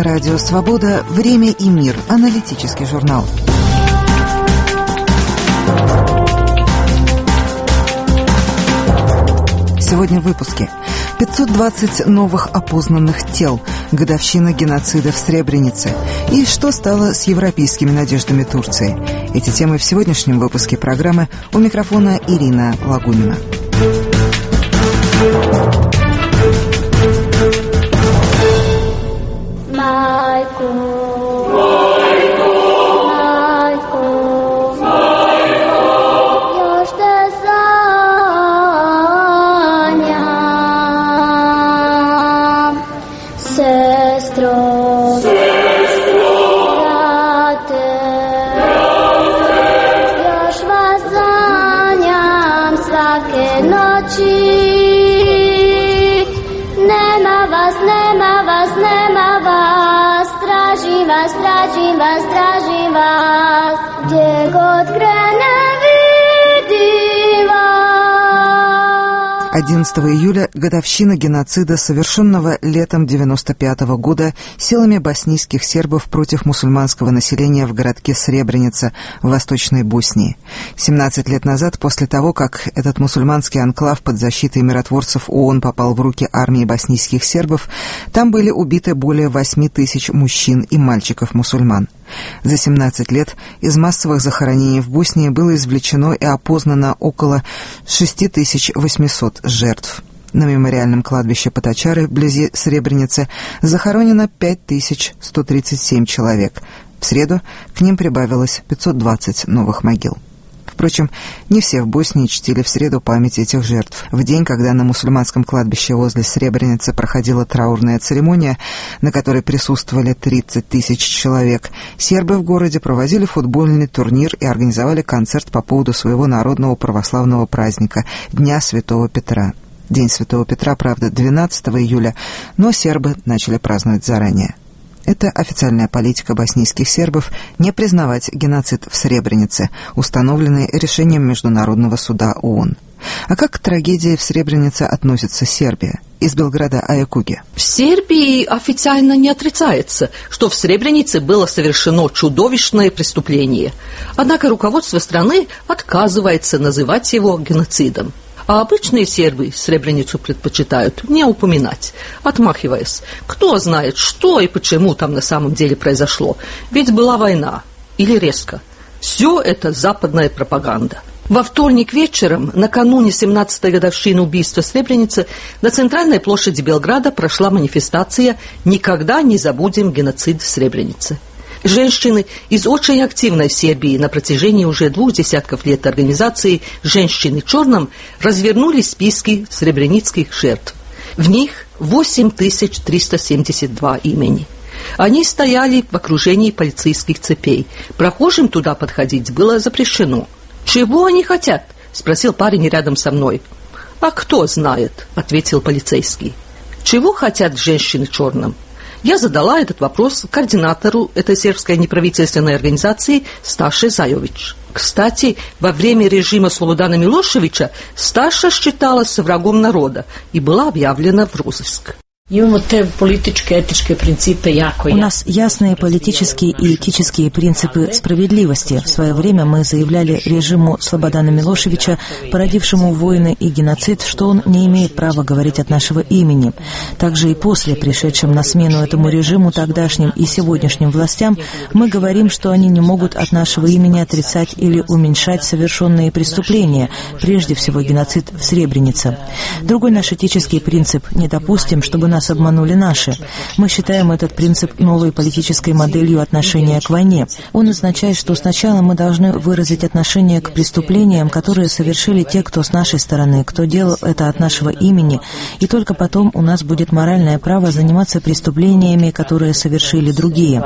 Радио «Свобода». Время и мир. Аналитический журнал. Сегодня в выпуске. 520 новых опознанных тел. Годовщина геноцида в Сребренице. И что стало с европейскими надеждами Турции. Эти темы в сегодняшнем выпуске программы. У микрофона Ирина Лагунина. Стражим вас, где год видим вас. 11 июля годовщина геноцида, совершенного летом 1995 года силами боснийских сербов против мусульманского населения в городке Сребреница в Восточной Боснии. 17 лет назад, после того, как этот мусульманский анклав под защитой миротворцев ООН попал в руки армии боснийских сербов, там были убиты более 8 тысяч мужчин и мальчиков-мусульман. За 17 лет из массовых захоронений в Боснии было извлечено и опознано около 6800 жертв. На мемориальном кладбище Потачары вблизи Сребреницы захоронено 5137 человек. В среду к ним прибавилось 520 новых могил. Впрочем, не все в Боснии чтили в среду память этих жертв. В день, когда на мусульманском кладбище возле Сребреницы проходила траурная церемония, на которой присутствовали 30 тысяч человек, сербы в городе проводили футбольный турнир и организовали концерт по поводу своего народного православного праздника – Дня Святого Петра. День Святого Петра, правда, 12 июля, но сербы начали праздновать заранее. Это официальная политика боснийских сербов не признавать геноцид в Сребренице, установленный решением Международного суда ООН. А как к трагедии в Сребренице относится Сербия? Из Белграда Ая Куги. В Сербии официально не отрицается, что в Сребренице было совершено чудовищное преступление. Однако руководство страны отказывается называть его геноцидом. А обычные сербы Сребреницу предпочитают не упоминать, отмахиваясь. Кто знает, что и почему там на самом деле произошло. Ведь была война. Или резко. Все это западная пропаганда. Во вторник вечером, накануне 17-й годовщины убийства в Сребренице, на центральной площади Белграда прошла манифестация «Никогда не забудем геноцид в Сребренице». Женщины из очень активной Сербии на протяжении уже 2 десятков лет организации «Женщины в черном» развернули списки сребреницких жертв. В них 8372 имени. Они стояли в окружении полицейских цепей. Прохожим туда подходить было запрещено. «Чего они хотят?» – спросил парень рядом со мной. «А кто знает?» – ответил полицейский. «Чего хотят женщины в черном?» Я задала этот вопрос координатору этой сербской неправительственной организации Сташе Заjović. Кстати, во время режима Слободана Милошевича Сташа считалась врагом народа и была объявлена в розыск. У нас ясные политические и этические принципы справедливости. В свое время мы заявляли режиму Слободана Милошевича, породившему войны и геноцид, что он не имеет права говорить от нашего имени. Также и после, пришедшим на смену этому режиму, тогдашним и сегодняшним властям, мы говорим, что они не могут от нашего имени отрицать или уменьшать совершенные преступления, прежде всего геноцид в Сребренице. Другой наш этический принцип – не допустим, чтобы нас обманули наши. Мы считаем этот принцип новой политической моделью отношения к войне. Он означает, что сначала мы должны выразить отношение к преступлениям, которые совершили те, кто с нашей стороны, кто делал это от нашего имени, и только потом у нас будет моральное право заниматься преступлениями, которые совершили другие.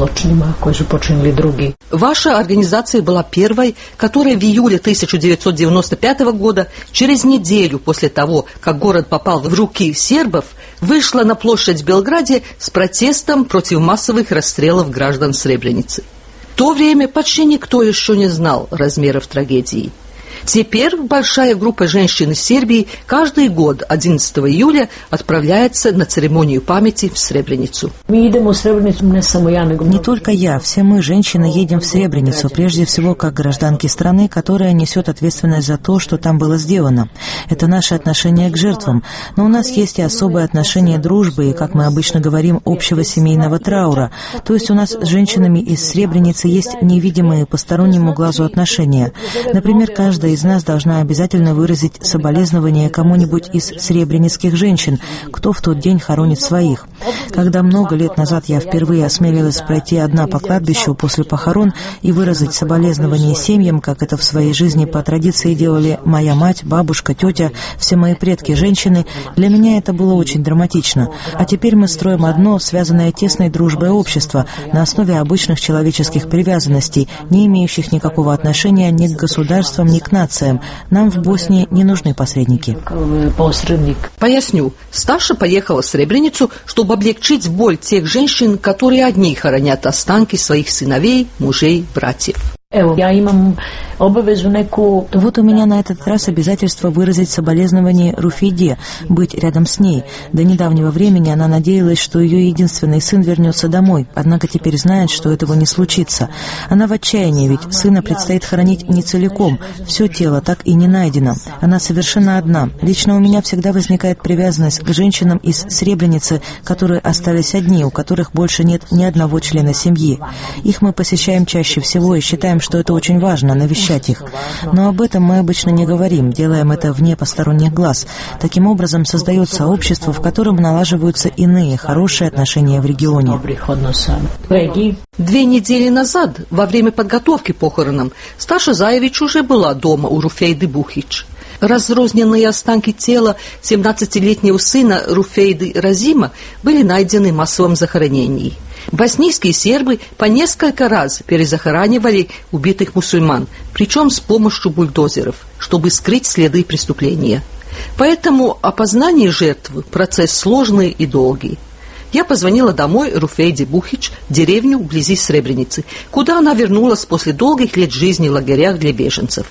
Ваша организация была первой, которая в июле 1995 года, через неделю после того, как город попал в руки сербов, вышла на площадь в Белграде с протестом против массовых расстрелов граждан Сребреницы. В то время почти никто еще не знал размеров трагедии. Теперь большая группа женщин из Сербии каждый год 11 июля отправляется на церемонию памяти в Сребреницу. Не только я, все мы, женщины, едем в Сребреницу, прежде всего как гражданки страны, которая несет ответственность за то, что там было сделано. Это наше отношение к жертвам. Но у нас есть и особое отношение дружбы, и, как мы обычно говорим, общего семейного траура. То есть у нас с женщинами из Сребреницы есть невидимые постороннему глазу отношения. Например, каждая из нас должна обязательно выразить соболезнование кому-нибудь из сребреницких женщин, кто в тот день хоронит своих. Когда много лет назад я впервые осмелилась пройти одна по кладбищу после похорон и выразить соболезнование семьям, как это в своей жизни по традиции делали моя мать, бабушка, тетя, все мои предки, женщины, для меня это было очень драматично. А теперь мы строим одно, связанное тесной дружбой общество, на основе обычных человеческих привязанностей, не имеющих никакого отношения ни к государствам, ни к нациям. Нам в Боснии не нужны посредники. Поясню. Сташа поехала в Сребреницу, чтобы облегчить боль тех женщин, которые одни хоронят останки своих сыновей, мужей, братьев. Вот у меня на этот раз обязательство выразить соболезнование Руфейде, быть рядом с ней. До недавнего времени она надеялась, что ее единственный сын вернется домой, однако теперь знает, что этого не случится. Она в отчаянии, ведь сына предстоит хоронить не целиком, все тело так и не найдено. Она совершенно одна. Лично у меня всегда возникает привязанность к женщинам из Сребреницы, которые остались одни, у которых больше нет ни одного члена семьи. Их мы посещаем чаще всего и считаем, что это очень важно, навещать их. Но об этом мы обычно не говорим, делаем это вне посторонних глаз. Таким образом создается общество, в котором налаживаются иные хорошие отношения в регионе. 2 недели назад, во время подготовки к похоронам, Сташа Заевич уже была дома у Руфейды Бухич. Разрозненные останки тела 17-летнего сына Руфейды Разима были найдены в массовом захоронении. Боснийские сербы по несколько раз перезахоранивали убитых мусульман, причем с помощью бульдозеров, чтобы скрыть следы преступления. Поэтому опознание жертв – процесс сложный и долгий. Я позвонила домой Руфейде Бухич, в деревню вблизи Сребреницы, куда она вернулась после долгих лет жизни в лагерях для беженцев.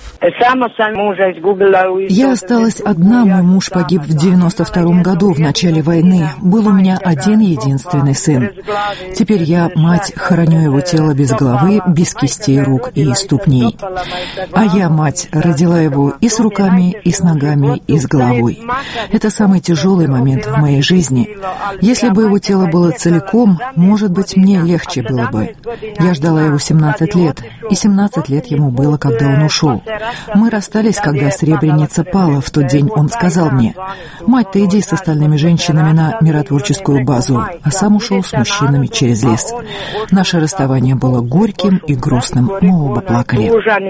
Я осталась одна, мой муж погиб в 92 году, в начале войны. Был у меня один единственный сын. Теперь я, мать, хороню его тело без головы, без кистей рук и ступней. А я, мать, родила его и с руками, и с ногами, и с головой. Это самый тяжелый момент в моей жизни. Если бы его тело было целиком, может быть, мне легче было бы. Я ждала его 17 лет, и 17 лет ему было, когда он ушел. Мы расстались, когда Сребреница пала. В тот день он сказал мне: «Мать, ты иди с остальными женщинами на миротворческую базу», а сам ушел с мужчинами через лес. Наше расставание было горьким и грустным. Мы оба плакали.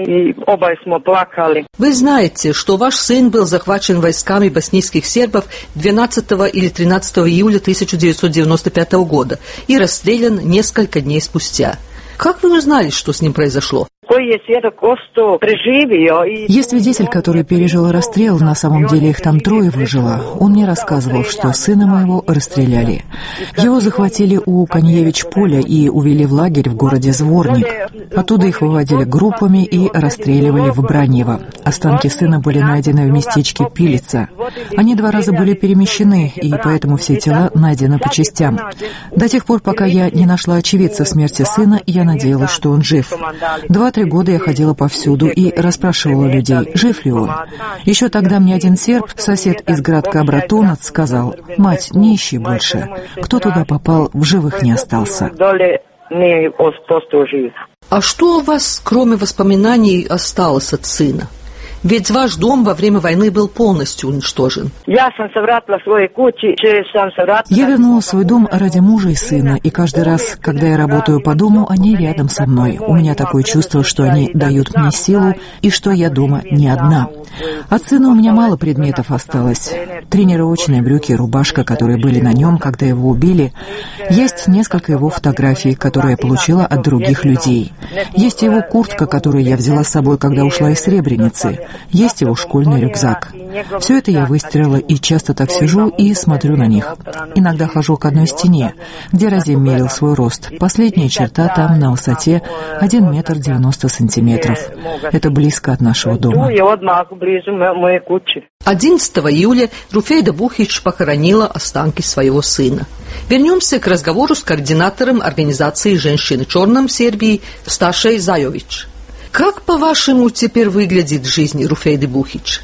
Вы знаете, что ваш сын был захвачен войсками боснийских сербов 12 или 13 июля 1995 года и расстрелян несколько дней спустя. Как вы узнали, что с ним произошло? Есть свидетель, который пережил расстрел, на самом деле их там 3 выжило. Он мне рассказывал, что сына моего расстреляли. Его захватили у Каньевич-поля и увели в лагерь в городе Зворник. Оттуда их выводили группами и расстреливали в Браньево. Останки сына были найдены в местечке Пилица. Они 2 раза были перемещены, и поэтому все тела найдены по частям. До тех пор, пока я не нашла очевидца смерти сына, я надеялась, что он жив. 2-3 года я ходила повсюду и расспрашивала людей, жив ли он. Еще тогда мне один серб, сосед из городка Братунац, сказал: «Мать, не ищи больше. Кто туда попал, в живых не остался». А что у вас, кроме воспоминаний, осталось от сына? Ведь ваш дом во время войны был полностью уничтожен. Я вернула свой дом ради мужа и сына, и каждый раз, когда я работаю по дому, они рядом со мной. У меня такое чувство, что они дают мне силу, и что я дома не одна. От сына у меня мало предметов осталось. Тренировочные брюки и рубашка, которые были на нем, когда его убили. Есть несколько его фотографий, которые я получила от других людей. Есть его куртка, которую я взяла с собой, когда ушла из Сребреницы. Есть его школьный рюкзак. Все это я выстирала и часто так сижу и смотрю на них. Иногда хожу к одной стене, где Разим мерил свой рост. Последняя черта там на высоте 1 метр 90 сантиметров. Это близко от нашего дома. 11 июля Руфейда Бухич похоронила останки своего сына. Вернемся к разговору с координатором организации «Женщины в черном» Сербии Сташей Зайович. Как, по-вашему, теперь выглядит жизнь Руфейды Бухич?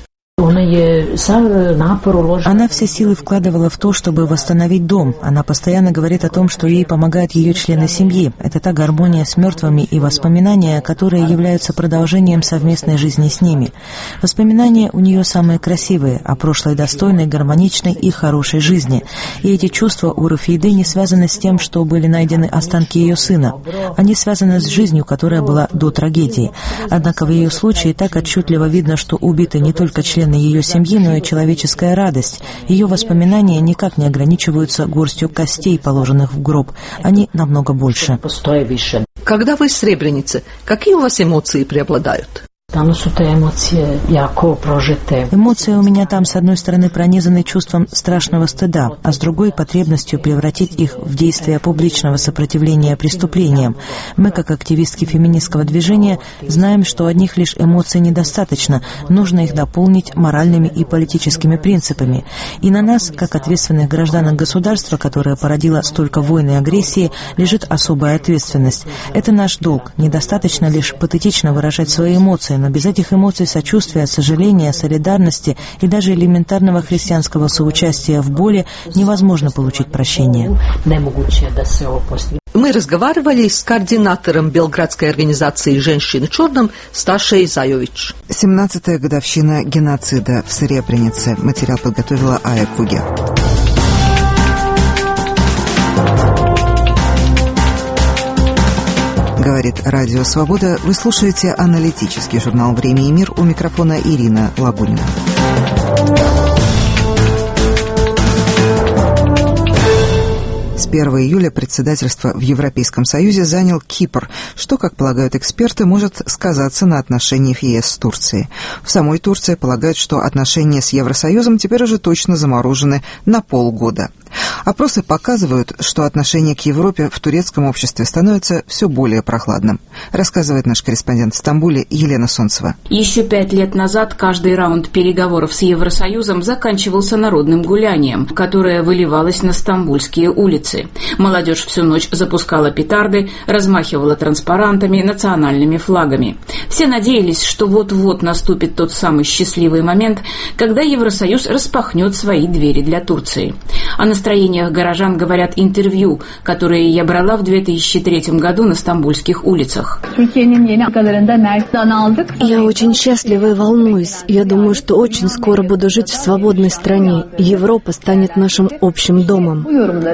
Она все силы вкладывала в то, чтобы восстановить дом. Она постоянно говорит о том, что ей помогают ее члены семьи. Это та гармония с мертвыми и воспоминания, которые являются продолжением совместной жизни с ними. Воспоминания у нее самые красивые, о прошлой достойной, гармоничной и хорошей жизни. И эти чувства у Руфейды не связаны с тем, что были найдены останки ее сына. Они связаны с жизнью, которая была до трагедии. Однако в ее случае так отчетливо видно, что убиты не только члены ее семьи, но и человеческая радость. Ее воспоминания никак не ограничиваются горстью костей, положенных в гроб. Они намного больше. Когда вы в Сребренице, какие у вас эмоции преобладают? Эмоции у меня там, с одной стороны, пронизаны чувством страшного стыда, а с другой — потребностью превратить их в действие публичного сопротивления преступлениям. Мы, как активистки феминистского движения, знаем, что одних лишь эмоций недостаточно, нужно их дополнить моральными и политическими принципами. И на нас, как ответственных гражданах государства, которое породило столько войн и агрессии, лежит особая ответственность. Это наш долг. Недостаточно лишь патетично выражать свои эмоции, но без этих эмоций сочувствия, сожаления, солидарности и даже элементарного христианского соучастия в боли невозможно получить прощение. Мы разговаривали с координатором белградской организации «Женщины в черном» Сташей Зайович. 17-я годовщина геноцида в Сребренице. Материал подготовила Ая Куге. Говорит Радио Свобода. Вы слушаете аналитический журнал «Время и мир». У микрофона Ирина Лабунина. С 1 июля председательство в Европейском Союзе занял Кипр, что, как полагают эксперты, может сказаться на отношениях ЕС с Турцией. В самой Турции полагают, что отношения с Евросоюзом теперь уже точно заморожены на полгода. Опросы показывают, что отношение к Европе в турецком обществе становится все более прохладным, рассказывает наш корреспондент в Стамбуле Елена Солнцева. Еще 5 лет назад каждый раунд переговоров с Евросоюзом заканчивался народным гулянием, которое выливалось на стамбульские улицы. Молодежь всю ночь запускала петарды, размахивала транспарантами, национальными флагами. Все надеялись, что вот-вот наступит тот самый счастливый момент, когда Евросоюз распахнет свои двери для Турции. О настроениях горожан говорят интервью, которые я брала в 2003 году на стамбульских улицах. Я очень счастлива и волнуюсь. Я думаю, что очень скоро буду жить в свободной стране. Европа станет нашим общим домом.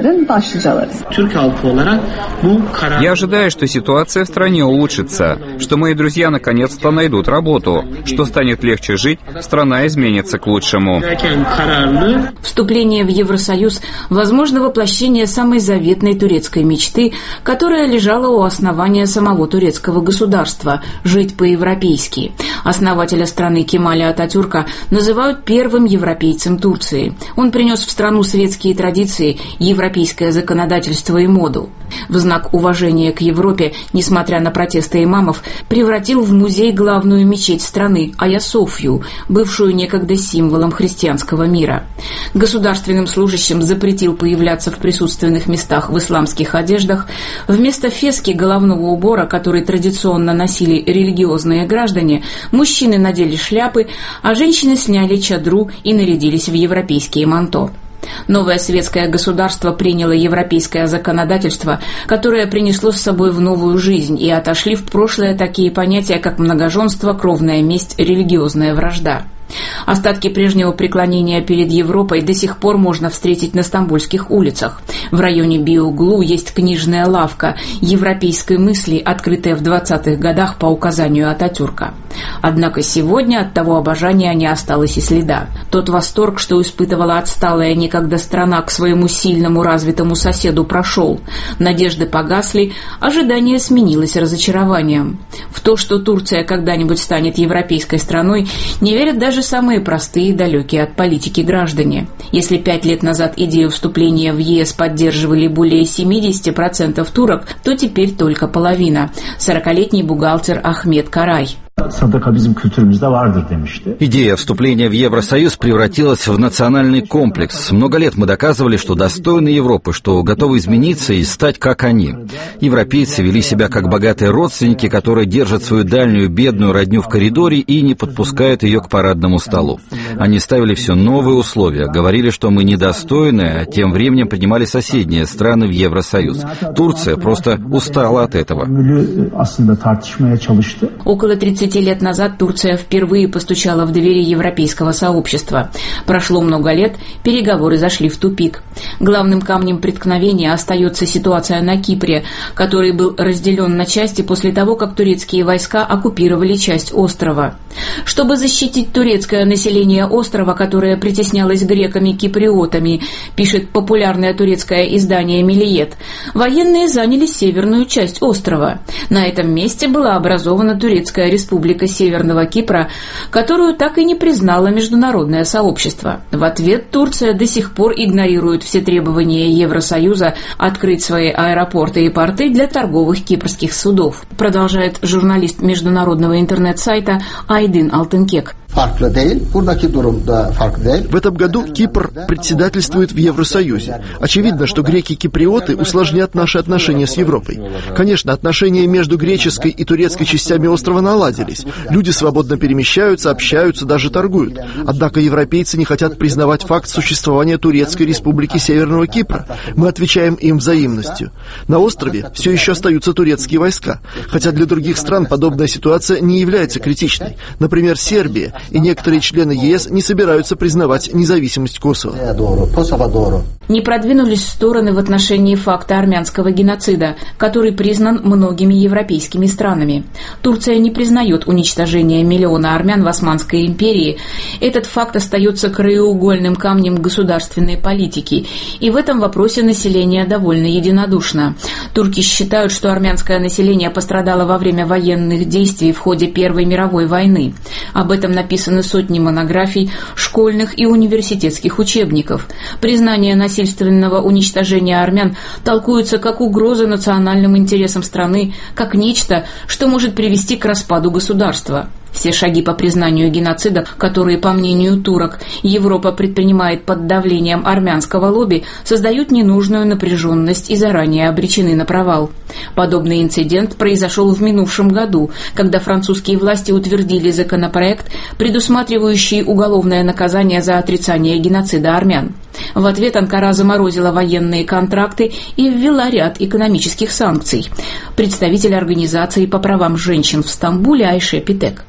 Я ожидаю, что ситуация в стране улучшится, что мои друзья наконец-то найдут работу, что станет легче жить, страна изменится к лучшему. Вступление в Евросоюз – возможно воплощение самой заветной турецкой мечты, которая лежала у основания самого турецкого государства – жить по-европейски. Основателя страны Кемаля Ататюрка называют первым европейцем Турции. Он принес в страну светские традиции, европейское законодательство и моду. В знак уважения к Европе, несмотря на протесты имамов, превратил в музей главную мечеть страны – Айя-Софью, бывшую некогда символом христианского мира. Государственным служащим запретил появляться в присутственных местах в исламских одеждах. Вместо фески головного убора, который традиционно носили религиозные граждане, мужчины надели шляпы, а женщины сняли чадру и нарядились в европейские манто. Новое светское государство приняло европейское законодательство, которое принесло с собой в новую жизнь, и отошли в прошлое такие понятия, как многоженство, кровная месть, религиозная вражда. Остатки прежнего преклонения перед Европой до сих пор можно встретить на стамбульских улицах. В районе Биоглу есть книжная лавка европейской мысли, открытая в 20-х годах по указанию Ататюрка. Однако сегодня от того обожания не осталось и следа. Тот восторг, что испытывала отсталая некогда страна к своему сильному развитому соседу, прошел. Надежды погасли, ожидание сменилось разочарованием. В то, что Турция когда-нибудь станет европейской страной, не верят даже самые простые и далекие от политики граждане. Если 5 лет назад идею вступления в ЕС поддерживали более 70% турок, то теперь только половина. 40-летний бухгалтер Ахмед Карай. Идея вступления в Евросоюз превратилась в национальный комплекс. Много лет мы доказывали, что достойны Европы, что готовы измениться и стать как они. Европейцы вели себя как богатые родственники, которые держат свою дальнюю бедную родню в коридоре и не подпускают ее к парадному столу. Они ставили все новые условия, говорили, что мы недостойны, а тем временем принимали соседние страны в Евросоюз. Турция просто устала от этого. Около 30 лет назад Турция впервые постучала в двери европейского сообщества. Прошло много лет, переговоры зашли в тупик. Главным камнем преткновения остается ситуация на Кипре, который был разделен на части после того, как турецкие войска оккупировали часть острова. Чтобы защитить турецкое население острова, которое притеснялось греками-киприотами, пишет популярное турецкое издание «Миллиет», военные заняли северную часть острова. На этом месте была образована Турецкая республика Северного Кипра, которую так и не признало международное сообщество. В ответ Турция до сих пор игнорирует все требования Евросоюза открыть свои аэропорты и порты для торговых кипрских судов, продолжает журналист международного интернет-сайта Айдин Алтынкек. В этом году Кипр председательствует в Евросоюзе. Очевидно, что греки-киприоты усложнят наши отношения с Европой. Конечно, отношения между греческой и турецкой частями острова наладились. Люди свободно перемещаются, общаются, даже торгуют. Однако европейцы не хотят признавать факт существования Турецкой республики Северного Кипра. Мы отвечаем им взаимностью. На острове все еще остаются турецкие войска, хотя для других стран подобная ситуация не является критичной. Например, Сербия и некоторые члены ЕС не собираются признавать независимость Косово. Не продвинулись стороны в отношении факта армянского геноцида, который признан многими европейскими странами. Турция не признает уничтожение миллиона армян в Османской империи. Этот факт остается краеугольным камнем государственной политики, и в этом вопросе население довольно единодушно. Турки считают, что армянское население пострадало во время военных действий в ходе Первой мировой войны. Об этом написаны сотни монографий, школьных и университетских учебников. Признание насильственного уничтожения армян толкуется как угроза национальным интересам страны, как нечто, что может привести к распаду государства. Все шаги по признанию геноцида, которые, по мнению турок, Европа предпринимает под давлением армянского лобби, создают ненужную напряженность и заранее обречены на провал. Подобный инцидент произошел в минувшем году, когда французские власти утвердили законопроект, предусматривающий уголовное наказание за отрицание геноцида армян. В ответ Анкара заморозила военные контракты и ввела ряд экономических санкций. Представитель организации по правам женщин в Стамбуле Айше Питек.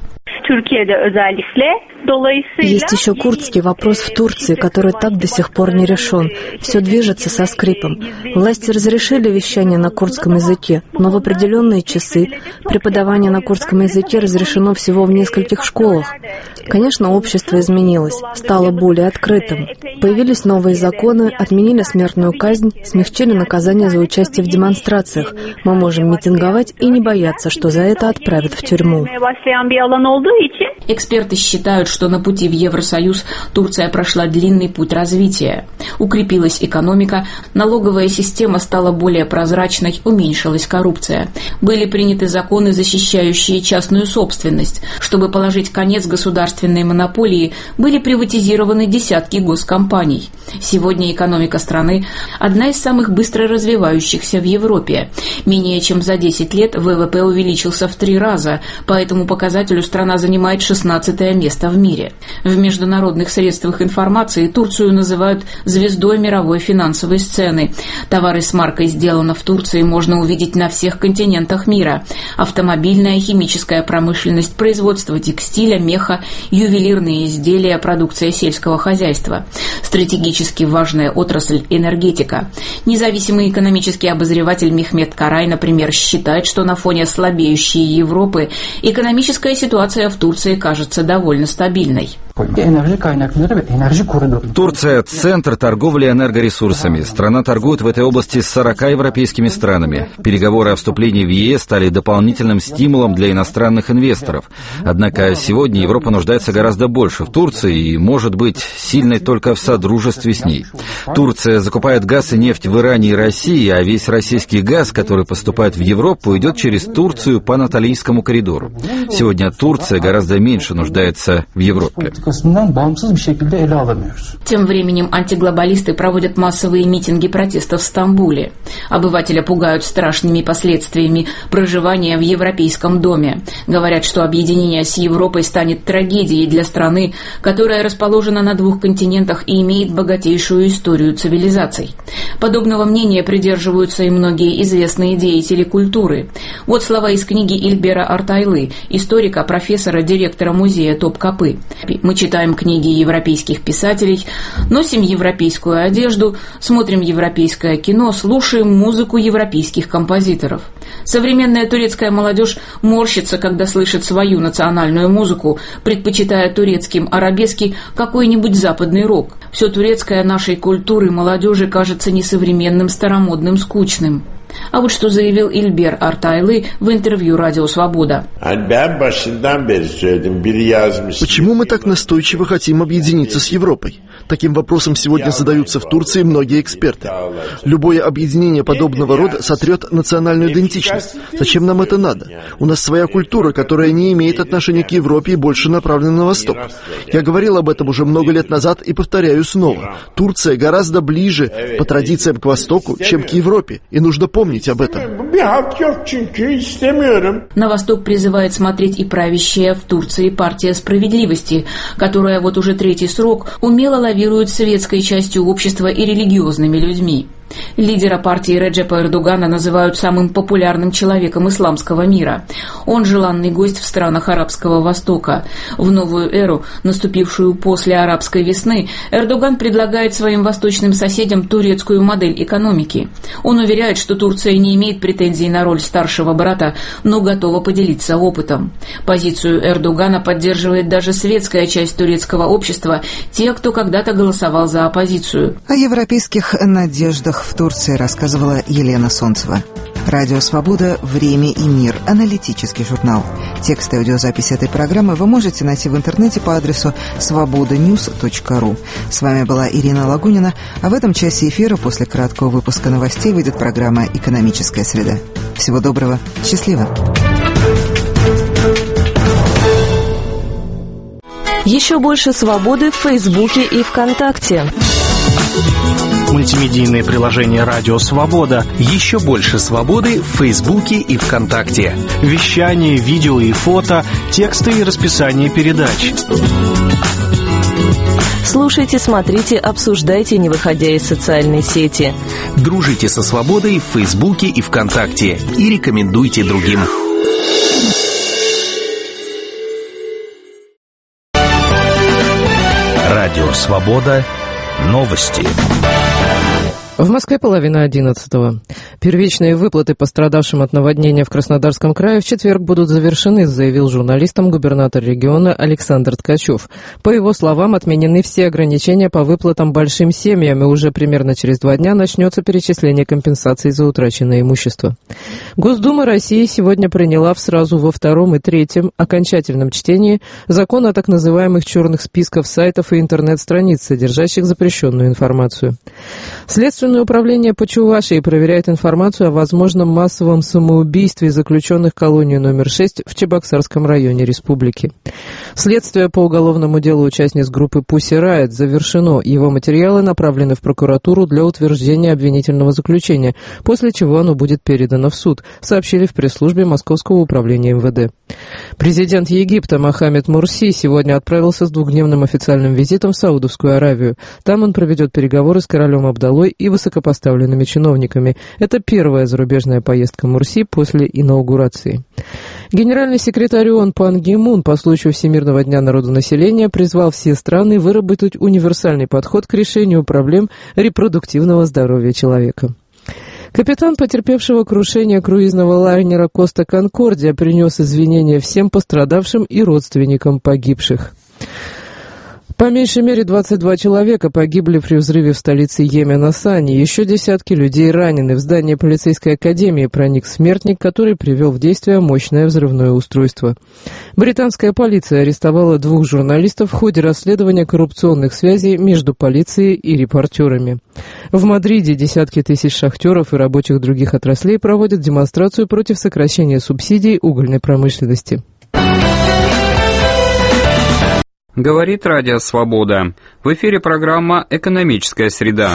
Есть еще курдский вопрос в Турции, который так до сих пор не решен. Все движется со скрипом. Власти разрешили вещание на курдском языке, но в определенные часы преподавание на курдском языке разрешено всего в нескольких школах. Конечно, общество изменилось, стало более открытым. Появились новые законы, отменили смертную казнь, смягчили наказание за участие в демонстрациях. Мы можем митинговать и не бояться, что за это отправят в тюрьму. Эксперты считают, что на пути в Евросоюз Турция прошла длинный путь развития. Укрепилась экономика, налоговая система стала более прозрачной, уменьшилась коррупция. Были приняты законы, защищающие частную собственность. Чтобы положить конец государственной монополии, были приватизированы десятки госкомпаний. Сегодня экономика страны – одна из самых быстро развивающихся в Европе. Менее чем за 10 лет ВВП увеличился в 3 раза, по этому показателю страна занимает занимает 16-е место в мире. В международных средствах информации Турцию называют звездой мировой финансовой сцены. Товары с маркой «Сделано в Турции» можно увидеть на всех континентах мира. Автомобильная, химическая промышленность, производство текстиля, меха, ювелирные изделия, продукция сельского хозяйства. Стратегически важная отрасль – энергетика. Независимый экономический обозреватель Мехмед Карай, например, считает, что на фоне слабеющей Европы экономическая ситуация в Турции кажется довольно стабильной. Турция – центр торговли энергоресурсами. Страна торгует в этой области с 40 европейскими странами. Переговоры о вступлении в ЕС стали дополнительным стимулом для иностранных инвесторов. Однако сегодня Европа нуждается гораздо больше в Турции и может быть сильной только в содружестве с ней. Турция закупает газ и нефть в Иране и России, а весь российский газ, который поступает в Европу, идет через Турцию по Анатолийскому коридору. Сегодня Турция гораздо меньше нуждается в Европе. Тем временем антиглобалисты проводят массовые митинги протеста в Стамбуле. Обывателя пугают страшными последствиями проживания в Европейском доме. Говорят, что объединение с Европой станет трагедией для страны, которая расположена на 2 континентах и имеет богатейшую историю цивилизаций. Подобного мнения придерживаются и многие известные деятели культуры. Вот слова из книги Ильбера Артайлы, историка, профессора, директора музея Топкапы. Мы читаем книги европейских писателей, носим европейскую одежду, смотрим европейское кино, слушаем музыку европейских композиторов. Современная турецкая молодежь морщится, когда слышит свою национальную музыку, предпочитая турецким арабески какой-нибудь западный рок. Все турецкое нашей культуры молодежи кажется несовременным, старомодным, скучным. А вот что заявил Ильбер Артайлы в интервью «Радио Свобода». Почему мы так настойчиво хотим объединиться с Европой? Таким вопросом сегодня задаются в Турции многие эксперты. Любое объединение подобного рода сотрет национальную идентичность. Зачем нам это надо? У нас своя культура, которая не имеет отношения к Европе и больше направлена на восток. Я говорил об этом уже много лет назад и повторяю снова. Турция гораздо ближе по традициям к востоку, чем к Европе, и нужно помнить об этом. На восток призывает смотреть и правящая в Турции партия справедливости, которая вот уже 3-й срок умело лавирует светской частью общества и религиозными людьми. Лидера партии Реджепа Эрдогана называют самым популярным человеком исламского мира. Он желанный гость в странах Арабского Востока. В новую эру, наступившую после арабской весны, Эрдоган предлагает своим восточным соседям турецкую модель экономики. Он уверяет, что Турция не имеет претензий на роль старшего брата, но готова поделиться опытом. Позицию Эрдогана поддерживает даже светская часть турецкого общества, те, кто когда-то голосовал за оппозицию. О европейских надеждах в Турции рассказывала Елена Солнцева. Радио «Свобода. Время и мир». Аналитический журнал. Текст и аудиозапись этой программы вы можете найти в интернете по адресу svobodanews.ru. С вами была Ирина Лагунина, а в этом часе эфира после краткого выпуска новостей выйдет программа «Экономическая среда». Всего доброго. Счастливо. Еще больше свободы в Фейсбуке и ВКонтакте. Мультимедийное приложение «Радио Свобода». Еще больше свободы в Фейсбуке и ВКонтакте. Вещание, видео и фото, тексты и расписание передач. Слушайте, смотрите, обсуждайте, не выходя из социальной сети. Дружите со свободой в Фейсбуке и ВКонтакте. И рекомендуйте другим. Радио Свобода. Новости. В Москве 10:30. Первичные выплаты пострадавшим от наводнения в Краснодарском крае в четверг будут завершены, заявил журналистам губернатор региона Александр Ткачев. По его словам, отменены все ограничения по выплатам большим семьям, и уже примерно через 2 дня начнется перечисление компенсаций за утраченное имущество. Госдума России сегодня приняла сразу во 2-м и 3-м окончательном чтении закон о так называемых черных списках сайтов и интернет-страниц, содержащих запрещенную информацию. Следственное управление по Чувашии проверяет информацию о возможном массовом самоубийстве заключенных колонии номер 6 в Чебоксарском районе республики. Следствие по уголовному делу участниц группы Pussy Riot завершено. Его материалы направлены в прокуратуру для утверждения обвинительного заключения, после чего оно будет передано в суд, сообщили в пресс-службе Московского управления МВД. Президент Египта Мохаммед Мурси сегодня отправился с двухдневным официальным визитом в Саудовскую Аравию. Там он проведет переговоры с королем Абдаллой и высокопоставленными чиновниками. Это первая зарубежная поездка Мурси после инаугурации. Генеральный секретарь ООН Пан Ги Мун по случаю Всемирного дня народонаселения призвал все страны выработать универсальный подход к решению проблем репродуктивного здоровья человека. Капитан потерпевшего крушение круизного лайнера «Коста Конкордия» принес извинения всем пострадавшим и родственникам погибших. По меньшей мере 22 человека погибли при взрыве в столице Йемена Сани. Еще десятки людей ранены. В здание полицейской академии проник смертник, который привел в действие мощное взрывное устройство. Британская полиция арестовала 2 журналистов в ходе расследования коррупционных связей между полицией и репортерами. В Мадриде десятки тысяч шахтеров и рабочих других отраслей проводят демонстрацию против сокращения субсидий угольной промышленности. Говорит Радио Свобода. В эфире программа «Экономическая среда».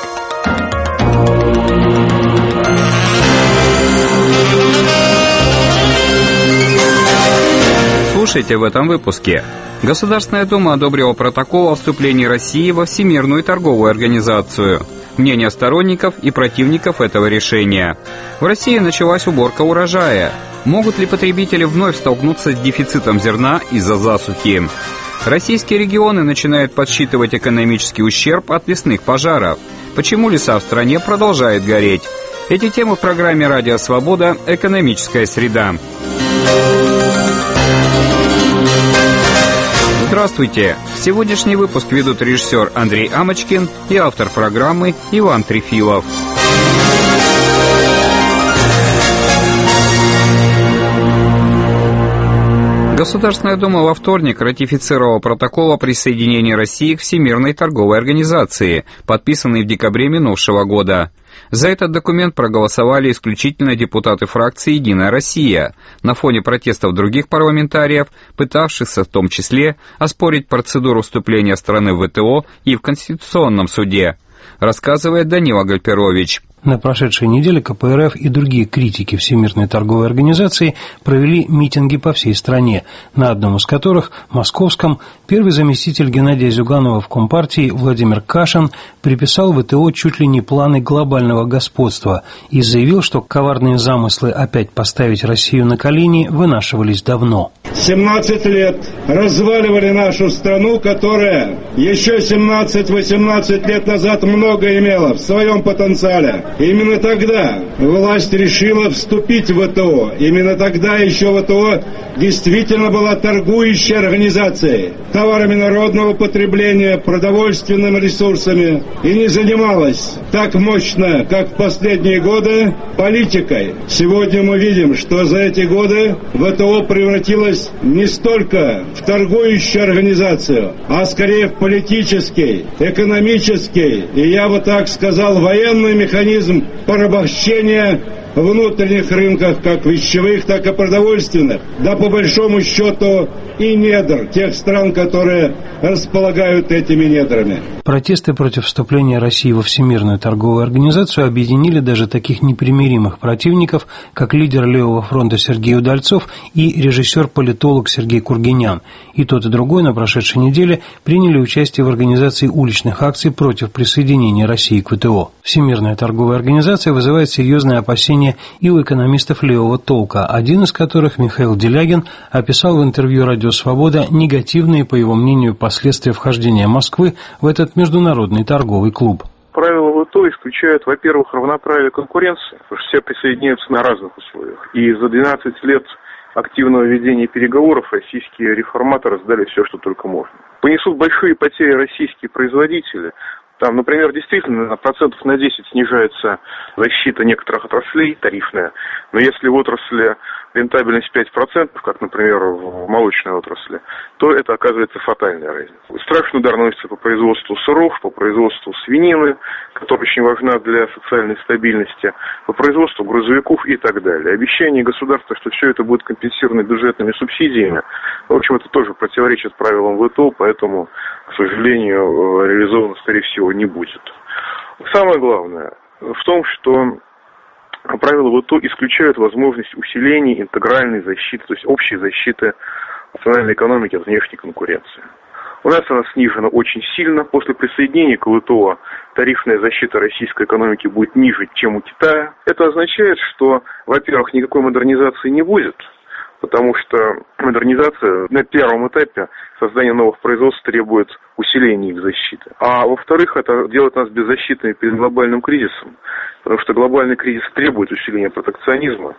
Слушайте в этом выпуске. Государственная Дума одобрила протокол о вступлении России во Всемирную торговую организацию. Мнения сторонников и противников этого решения. В России началась уборка урожая. Могут ли потребители вновь столкнуться с дефицитом зерна из-за засухи? Российские регионы начинают подсчитывать экономический ущерб от лесных пожаров. Почему леса в стране продолжают гореть? Эти темы в программе «Радио Свобода. Экономическая среда». Здравствуйте! Сегодняшний выпуск ведут режиссер Андрей Амочкин и автор программы Иван Трефилов. Государственная Дума во вторник ратифицировала протокол о присоединении России к Всемирной торговой организации, подписанный в декабре минувшего года. За этот документ проголосовали исключительно депутаты фракции «Единая Россия» на фоне протестов других парламентариев, пытавшихся в том числе оспорить процедуру вступления страны в ВТО и в Конституционном суде, рассказывает Данила Гальперович. На прошедшей неделе КПРФ и другие критики Всемирной торговой организации провели митинги по всей стране, на одном из которых, московском, первый заместитель Геннадия Зюганова в Компартии Владимир Кашин приписал ВТО чуть ли не планы глобального господства и заявил, что коварные замыслы опять поставить Россию на колени вынашивались давно. 17 лет разваливали нашу страну, которая еще 17-18 лет назад много имела в своем потенциале. Именно тогда власть решила вступить в ВТО. Именно тогда еще ВТО действительно была торгующей организацией товарами народного потребления, продовольственными ресурсами и не занималась так мощно, как в последние годы, политикой. Сегодня мы видим, что за эти годы ВТО превратилась не столько в торгующую организацию, а скорее в политический, экономический и, я бы так сказал, военный механизм порабощения внутренних рынках, как вещевых, так и продовольственных, да по большому счету и недр тех стран, которые располагают этими недрами. Протесты против вступления России во Всемирную торговую организацию объединили даже таких непримиримых противников, как лидер Левого фронта Сергей Удальцов и режиссер-политолог Сергей Кургинян. И тот, и другой на прошедшей неделе приняли участие в организации уличных акций против присоединения России к ВТО. Всемирная торговая организация вызывает серьезные опасения и у экономистов левого толка, один из которых, Михаил Делягин, описал в интервью «Радио Свобода» негативные, по его мнению, последствия вхождения Москвы в этот международный торговый клуб. Правила ВТО исключают, во-первых, равноправие конкуренции, потому что все присоединяются на разных условиях. И за 12 лет активного ведения переговоров российские реформаторы сдали все, что только можно. Понесут большие потери российские производители. Там, например, действительно на процентов на 10 снижается защита некоторых отраслей, тарифная. Но если в отрасли рентабельность 5%, как, например, в молочной отрасли, то это оказывается фатальная разница. Страшный удар наносится по производству сыров, по производству свинины, которая очень важна для социальной стабильности, по производству грузовиков и так далее. Обещание государства, что все это будет компенсировано бюджетными субсидиями, в общем, это тоже противоречит правилам ВТО, поэтому, к сожалению, реализовано, скорее всего, не будет. Самое главное в том, что правила ВТО исключают возможность усиления интегральной защиты, то есть общей защиты национальной экономики от внешней конкуренции. У нас она снижена очень сильно. После присоединения к ВТО тарифная защита российской экономики будет ниже, чем у Китая. Это означает, что, во-первых, никакой модернизации не будет, потому что модернизация на первом этапе создания новых производств требует усиления их защиты. А во-вторых, это делает нас беззащитными перед глобальным кризисом, потому что глобальный кризис требует усиления протекционизма,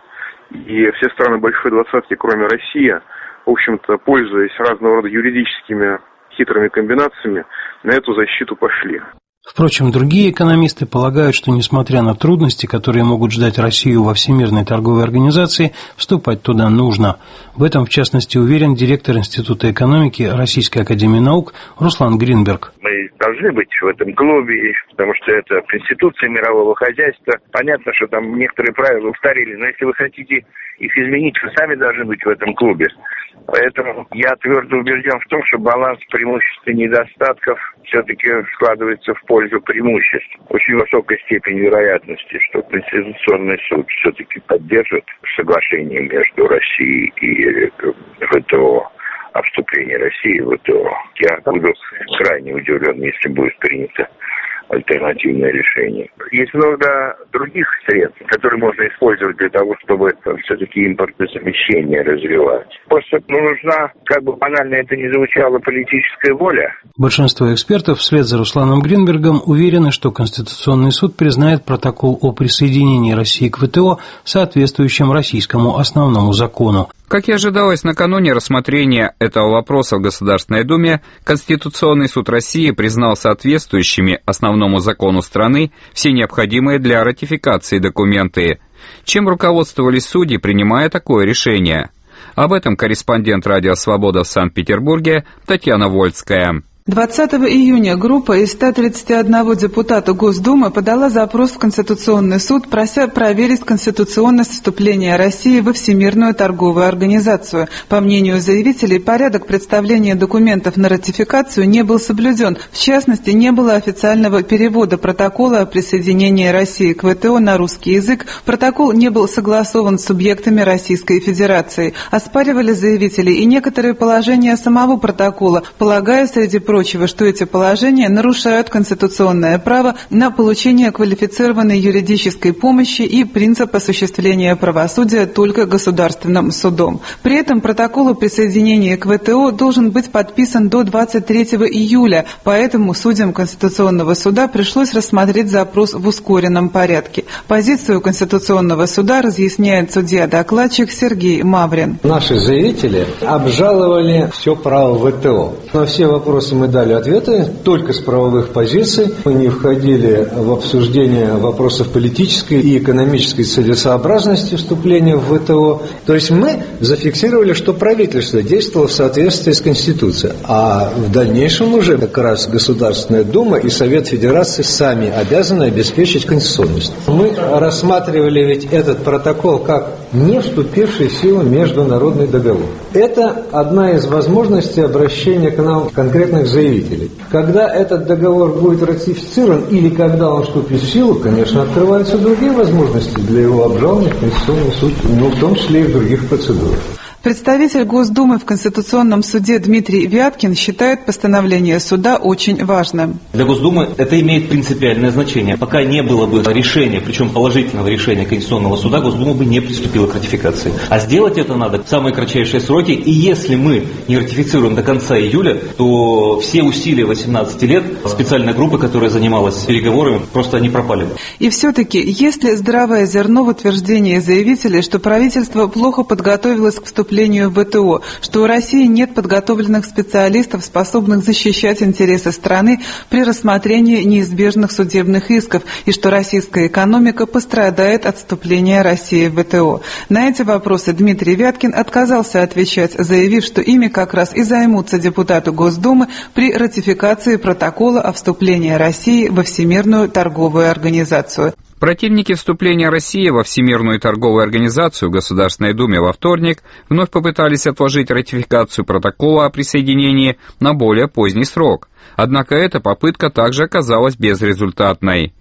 и все страны Большой Двадцатки, кроме России, в общем-то, пользуясь разного рода юридическими хитрыми комбинациями, на эту защиту пошли. Впрочем, другие экономисты полагают, что, несмотря на трудности, которые могут ждать Россию во Всемирной торговой организации, вступать туда нужно. В этом, в частности, уверен директор Института экономики Российской академии наук Руслан Гринберг. Мы должны быть в этом клубе, потому что это конституция мирового хозяйства. Понятно, что там некоторые правила устарели, но если вы хотите их изменить, вы сами должны быть в этом клубе. Поэтому я твердо убежден в том, что баланс преимуществ и недостатков все-таки складывается в пользу преимуществ. Очень высокая степень вероятности, что Конституционный суд все-таки поддержит соглашение между Россией и ВТО, о вступлении России в ВТО. Я буду крайне удивлен, если будет принято альтернативное решение. Есть много других средств, которые можно использовать для того, чтобы все-таки импортозамещение развивать. Просто нужна, как бы банально это ни звучало, политическая воля. Большинство экспертов вслед за Русланом Гринбергом уверены, что Конституционный суд признает протокол о присоединении России к ВТО соответствующим российскому основному закону. Как и ожидалось, накануне рассмотрения этого вопроса в Государственной Думе, Конституционный суд России признал соответствующими основному закону страны все необходимые для ратификации документы. Чем руководствовались судьи, принимая такое решение? Об этом корреспондент «Радио Свобода» в Санкт-Петербурге Татьяна Вольская. 20 июня группа из 131 депутата Госдумы подала запрос в Конституционный суд, прося проверить конституционность вступления России во Всемирную торговую организацию. По мнению заявителей, порядок представления документов на ратификацию не был соблюден. В частности, не было официального перевода протокола о присоединении России к ВТО на русский язык. Протокол не был согласован с субъектами Российской Федерации. Оспаривали заявители и некоторые положения самого протокола, полагая, среди прочего, что эти положения нарушают конституционное право на получение квалифицированной юридической помощи и принцип осуществления правосудия только государственным судом. При этом протокол о присоединении к ВТО должен быть подписан до 23 июля, поэтому судьям Конституционного суда пришлось рассмотреть запрос в ускоренном порядке. Позицию Конституционного суда разъясняет судья-докладчик Сергей Маврин. Наши заявители обжаловали все право ВТО. На все вопросы мы дали ответы только с правовых позиций. Мы не входили в обсуждение вопросов политической и экономической целесообразности вступления в ВТО. То есть мы зафиксировали, что правительство действовало в соответствии с Конституцией. А в дальнейшем уже как раз Государственная Дума и Совет Федерации сами обязаны обеспечить конституционность. Мы рассматривали ведь этот протокол как не вступивший в силу международный договор. Это одна из возможностей обращения к нам конкретных заявителей. Когда этот договор будет ратифицирован или когда он вступит в силу, конечно, открываются другие возможности для его обжалования в Конституционный суд, но в том числе и в других процедурах. Представитель Госдумы в Конституционном суде Дмитрий Вяткин считает постановление суда очень важным. Для Госдумы это имеет принципиальное значение. Пока не было бы решения, причем положительного решения Конституционного суда, Госдума бы не приступила к ратификации. А сделать это надо в самые кратчайшие сроки. И если мы не ратифицируем до конца июля, то все усилия 18 лет специальной группы, которая занималась переговорами, просто они пропали. И все-таки, есть ли здравое зерно в утверждении заявителей, что правительство плохо подготовилось к вступлению в ВТО, что у России нет подготовленных специалистов, способных защищать интересы страны при рассмотрении неизбежных судебных исков, и что российская экономика пострадает от вступления России в ВТО? На эти вопросы Дмитрий Вяткин отказался отвечать, заявив, что ими как раз и займутся депутаты Госдумы при ратификации протокола о вступлении России во Всемирную торговую организацию. Противники вступления России во Всемирную торговую организацию в Государственной Думе во вторник вновь попытались отложить ратификацию протокола о присоединении на более поздний срок. Однако эта попытка также оказалась безрезультатной.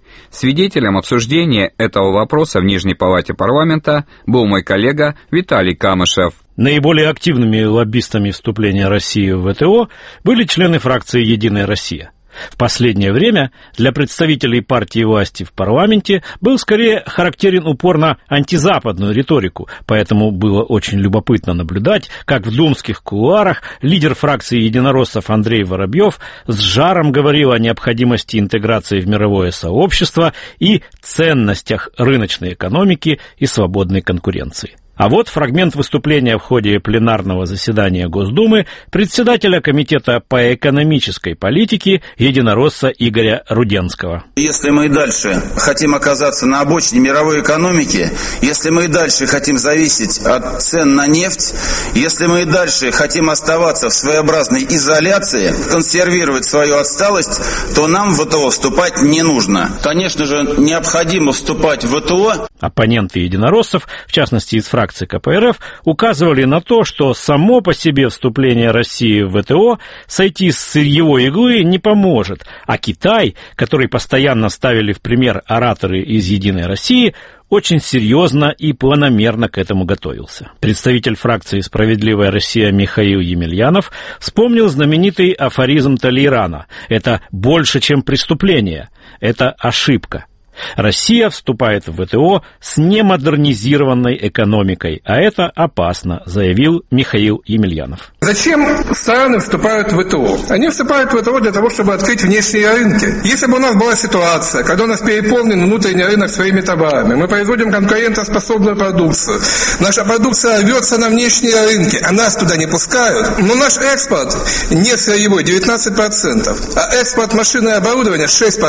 Свидетелем обсуждения этого вопроса в Нижней палате парламента был мой коллега Виталий Камышев. Наиболее активными лоббистами вступления России в ВТО были члены фракции «Единая Россия». В последнее время для представителей партии власти в парламенте был скорее характерен упор на антизападную риторику, поэтому было очень любопытно наблюдать, как в думских кулуарах лидер фракции единороссов Андрей Воробьев с жаром говорил о необходимости интеграции в мировое сообщество и ценностях рыночной экономики и свободной конкуренции. А вот фрагмент выступления в ходе пленарного заседания Госдумы председателя Комитета по экономической политике единоросса Игоря Руденского. Если мы и дальше хотим оказаться на обочине мировой экономики, если мы и дальше хотим зависеть от цен на нефть, если мы и дальше хотим оставаться в своеобразной изоляции, консервировать свою отсталость, то нам в ВТО вступать не нужно. Конечно же, необходимо вступать в ВТО. Оппоненты единороссов, в частности из фракции КПРФ, указывали на то, что само по себе вступление России в ВТО сойти с сырьевой иглы не поможет, а Китай, который постоянно ставили в пример ораторы из «Единой России», очень серьезно и планомерно к этому готовился. Представитель фракции «Справедливая Россия» Михаил Емельянов вспомнил знаменитый афоризм Толейрана: «Это больше, чем преступление, это ошибка». Россия вступает в ВТО с немодернизированной экономикой, а это опасно, заявил Михаил Емельянов. Зачем страны вступают в ВТО? Они вступают в ВТО для того, чтобы открыть внешние рынки. Если бы у нас была ситуация, когда у нас переполнен внутренний рынок своими товарами, мы производим конкурентоспособную продукцию, наша продукция рвется на внешние рынки, а нас туда не пускают, но наш экспорт не сырьевой 19%, а экспорт машины и оборудования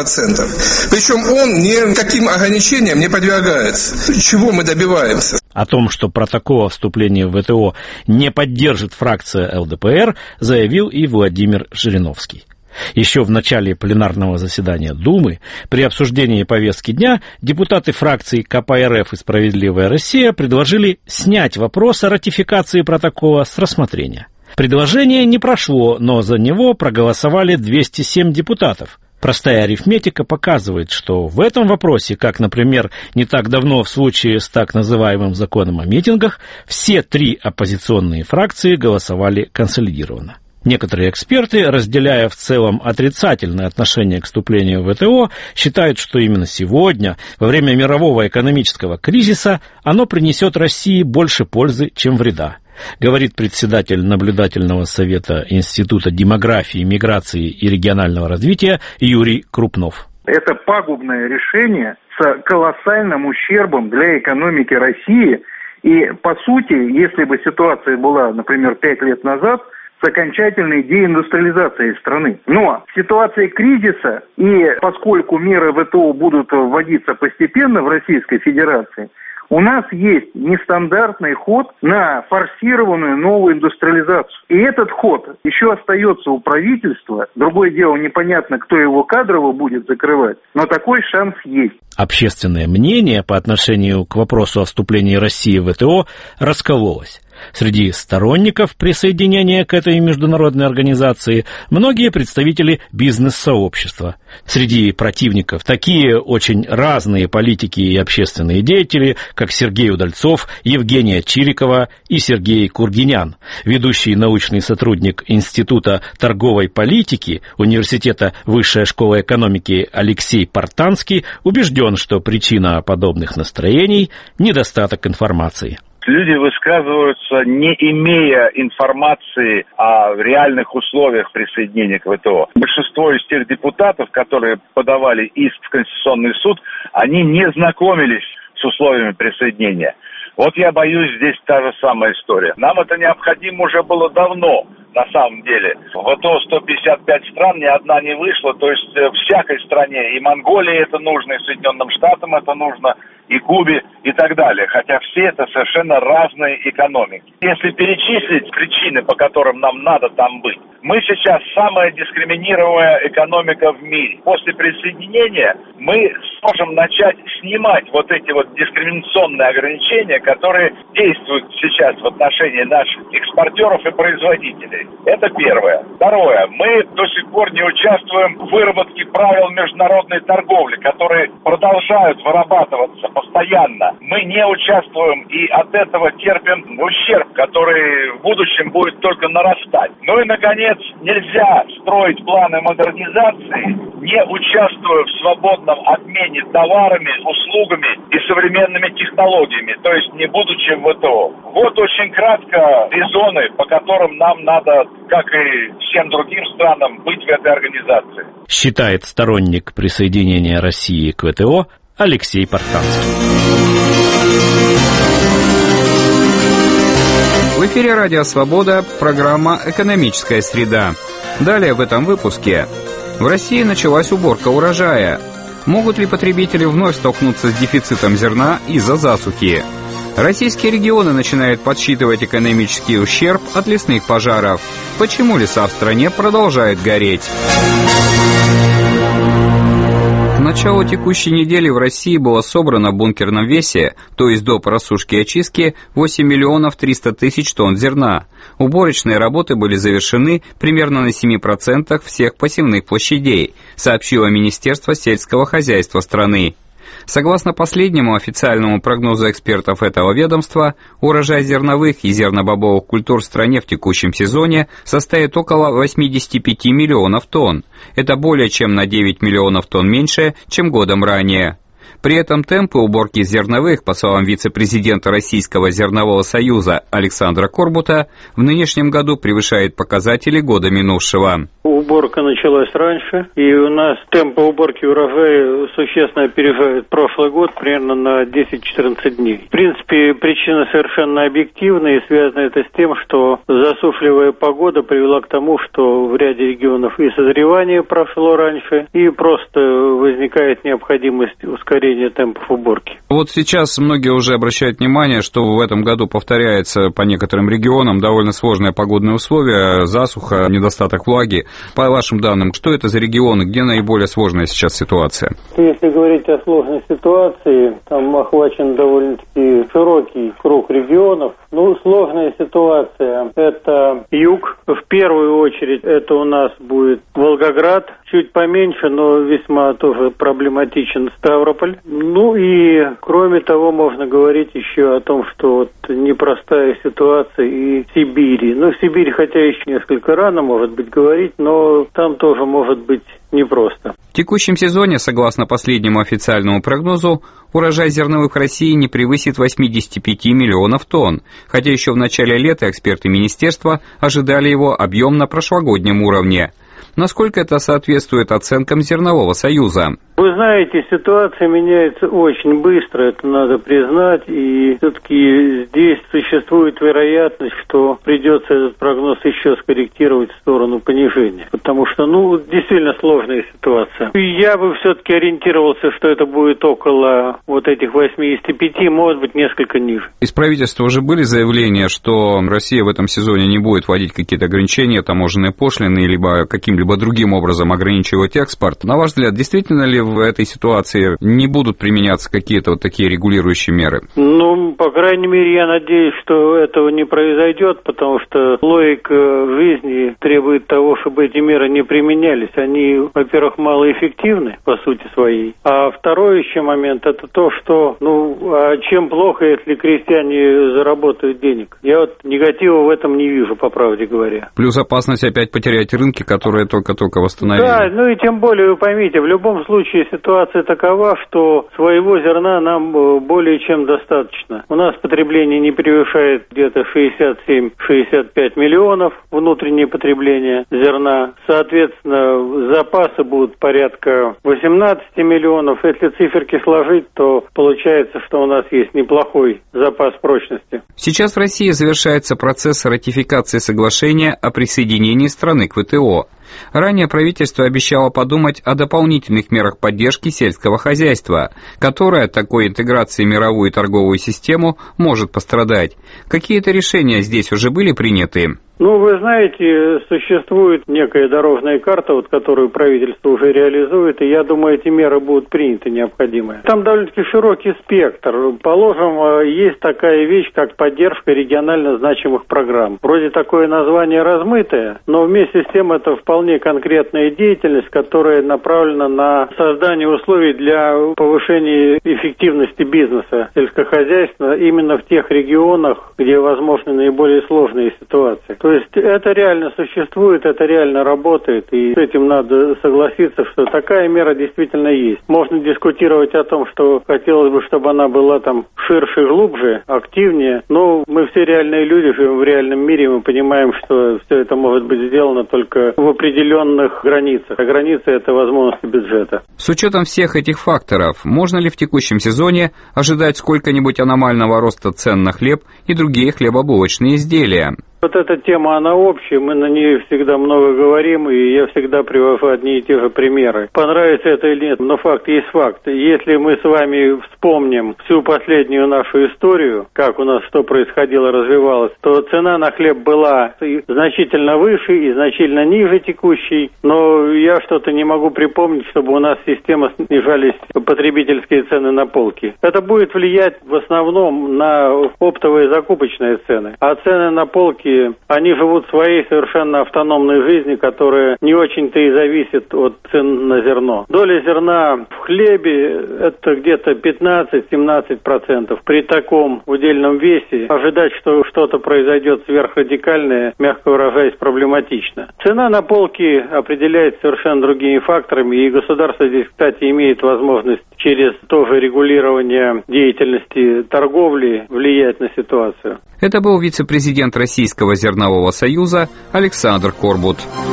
6%. Причем он никаким ограничениям не подвергается. Чего мы добиваемся? О том, что протокол о вступлении в ВТО не поддержит фракция ЛДПР, заявил и Владимир Жириновский. Еще в начале пленарного заседания Думы при обсуждении повестки дня депутаты фракций КПРФ и «Справедливая Россия» предложили снять вопрос о ратификации протокола с рассмотрения. Предложение не прошло, но за него проголосовали 207 депутатов. Простая арифметика показывает, что в этом вопросе, как, например, не так давно в случае с так называемым законом о митингах, все три оппозиционные фракции голосовали консолидированно. Некоторые эксперты, разделяя в целом отрицательное отношение к вступлению в ВТО, считают, что именно сегодня, во время мирового экономического кризиса, оно принесет России больше пользы, чем вреда, говорит председатель наблюдательного совета Института демографии, миграции и регионального развития Юрий Крупнов. Это пагубное решение с колоссальным ущербом для экономики России. И, по сути, если бы ситуация была, например, 5 лет назад, с окончательной деиндустриализацией страны. Но в ситуации кризиса, и поскольку меры ВТО будут вводиться постепенно в Российской Федерации, у нас есть нестандартный ход на форсированную новую индустриализацию. И этот ход еще остается у правительства. Другое дело, непонятно, кто его кадрово будет закрывать, но такой шанс есть. Общественное мнение по отношению к вопросу о вступлении России в ВТО раскололось. Среди сторонников присоединения к этой международной организации многие представители бизнес-сообщества. Среди противников такие очень разные политики и общественные деятели, как Сергей Удальцов, Евгения Чирикова и Сергей Кургинян. Ведущий научный сотрудник Института торговой политики Университета Высшая школа экономики Алексей Портанский убежден, что причина подобных настроений – недостаток информации. Люди высказываются, не имея информации о реальных условиях присоединения к ВТО. Большинство из тех депутатов, которые подавали иск в Конституционный суд, они не знакомились с условиями присоединения. Вот я боюсь, здесь та же самая история. Нам это необходимо уже было давно, на самом деле. В ВТО 155 стран, ни одна не вышла, то есть всякой стране. И Монголии это нужно, и Соединенным Штатам это нужно, и Кубе, и так далее. Хотя все это совершенно разные экономики. Если перечислить причины, по которым нам надо там быть, мы сейчас самая дискриминируемая экономика в мире. После присоединения мы сможем начать снимать вот эти вот дискриминационные ограничения, которые действуют сейчас в отношении наших экспортеров и производителей. Это первое. Второе. Мы до сих пор не участвуем в выработке правил международной торговли, которые продолжают вырабатываться постоянно. Мы не участвуем и от этого терпим ущерб, который в будущем будет только нарастать. Ну и, наконец, нельзя строить планы модернизации, не участвуя в свободном обмене товарами, услугами и современными технологиями, то есть не будучи в ВТО. Вот очень кратко резоны, по которым нам надо, как и всем другим странам, быть в этой организации. Считает сторонник присоединения России к ВТО Алексей Портанский. В эфире «Радио Свобода», программа «Экономическая среда». Далее в этом выпуске. В России началась уборка урожая. Могут ли потребители вновь столкнуться с дефицитом зерна из-за засухи? Российские регионы начинают подсчитывать экономический ущерб от лесных пожаров. Почему леса в стране продолжают гореть? К началу текущей недели в России было собрано в бункерном весе, то есть до просушки и очистки, 8 миллионов 300 тысяч тонн зерна. Уборочные работы были завершены примерно на 7% всех посевных площадей, сообщило Министерство сельского хозяйства страны. Согласно последнему официальному прогнозу экспертов этого ведомства, урожай зерновых и зернобобовых культур в стране в текущем сезоне составит около 85 миллионов тонн. Это более чем на 9 миллионов тонн меньше, чем годом ранее. При этом темпы уборки зерновых, по словам вице-президента Российского зернового союза Александра Корбута, в нынешнем году превышает показатели года минувшего. Уборка началась раньше, и у нас темпы уборки урожая существенно опережают прошлый год, примерно на 10-14 дней. В принципе, причина совершенно объективная, и связана это с тем, что засушливая погода привела к тому, что в ряде регионов и созревание прошло раньше, и просто возникает необходимость ускорения темпов уборки. Вот сейчас многие уже обращают внимание, что в этом году повторяется по некоторым регионам довольно сложные погодные условия, засуха, недостаток влаги. По вашим данным, что это за регионы, где наиболее сложная сейчас ситуация? Если говорить о сложной ситуации, там охвачен довольно-таки широкий круг регионов. Сложная ситуация – это юг. В первую очередь это у нас будет Волгоград, чуть поменьше, но весьма тоже проблематичен Ставрополь. И кроме того, можно говорить еще о том, что непростая ситуация и в Сибири. В Сибири, хотя еще несколько рано, может быть, говорить, но там тоже может быть непросто. В текущем сезоне, согласно последнему официальному прогнозу, урожай зерновых в России не превысит 85 миллионов тонн, хотя еще в начале лета эксперты министерства ожидали его объем на прошлогоднем уровне. Насколько это соответствует оценкам Зернового союза? Вы знаете, ситуация меняется очень быстро, это надо признать, и все-таки здесь существует вероятность, что придется этот прогноз еще скорректировать в сторону понижения, потому что, действительно сложная ситуация. Я бы все-таки ориентировался, что это будет около этих 85, может быть, несколько ниже. Из правительства уже были заявления, что Россия в этом сезоне не будет вводить какие-то ограничения, таможенные пошлины, либо каким-либо другим образом ограничивать экспорт. На ваш взгляд, действительно ли в этой ситуации не будут применяться какие-то такие регулирующие меры? По крайней мере, я надеюсь, что этого не произойдет, потому что логика жизни требует того, чтобы эти меры не применялись. Они, во-первых, малоэффективны по сути своей. А второй еще момент – это то, что, чем плохо, если крестьяне заработают денег? Я негатива в этом не вижу, по правде говоря. Плюс опасность опять потерять рынки, которые только-только восстановили. Да, и тем более, вы поймите, в любом случае ситуация такова, что своего зерна нам более чем достаточно. У нас потребление не превышает где-то 67-65 миллионов, внутреннее потребление зерна. Соответственно, запасы будут порядка 18 миллионов. Если циферки сложить, то получается, что у нас есть неплохой запас прочности. Сейчас в России завершается процесс ратификации соглашения о присоединении страны к ВТО. Ранее правительство обещало подумать о дополнительных мерах поддержки сельского хозяйства, которое от такой интеграции в мировую торговую систему может пострадать. Какие-то решения здесь уже были приняты? Ну, вы знаете, существует некая дорожная карта, вот, которую правительство уже реализует, и я думаю, эти меры будут приняты необходимые. Там довольно-таки широкий спектр. Положим, есть такая вещь, как поддержка регионально значимых программ. Вроде такое название размытое, но вместе с тем это вполне конкретная деятельность, которая направлена на создание условий для повышения эффективности бизнеса сельскохозяйственного именно в тех регионах, где возможны наиболее сложные ситуации. То есть это реально существует, это реально работает, и с этим надо согласиться, что такая мера действительно есть. Можно дискутировать о том, что хотелось бы, чтобы она была там ширше, глубже, активнее, но мы все реальные люди, живем в реальном мире, мы понимаем, что все это может быть сделано только в определенных границах. А границы – это возможности бюджета. С учетом всех этих факторов, можно ли в текущем сезоне ожидать сколько-нибудь аномального роста цен на хлеб и другие хлебобулочные изделия? Вот эта тема, она общая, мы на нее всегда много говорим, и я всегда привожу одни и те же примеры. Понравится это или нет, но факт есть факт. Если мы с вами вспомним всю последнюю нашу историю, как у нас что происходило, развивалось, то цена на хлеб была и значительно выше, и значительно ниже текущей, но я что-то не могу припомнить, чтобы у нас система снижались потребительские цены на полке. Это будет влиять в основном на оптовые закупочные цены, а цены на полке, они живут своей совершенно автономной жизнью, которая не очень-то и зависит от цен на зерно. Доля зерна в хлебе – это где-то 15-17%. При таком удельном весе ожидать, что что-то произойдет сверхрадикальное, мягко выражаясь, проблематично. Цена на полке определяется совершенно другими факторами, и государство здесь, кстати, имеет возможность через тоже регулирование деятельности торговли влиять на ситуацию. Это был вице-президент Российского зернового союза Александр Корбут.